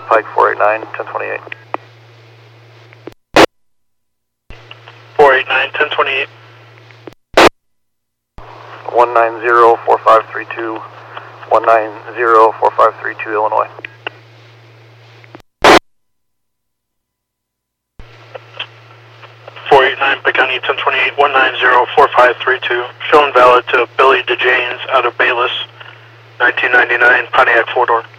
Pike 489, 1028. 489, 1028. 190-4532, 190-4532, Illinois. Picanti 1028, 190-4532, showing valid to Billy DeJanes out of Bayless, 1999 Pontiac 4-door.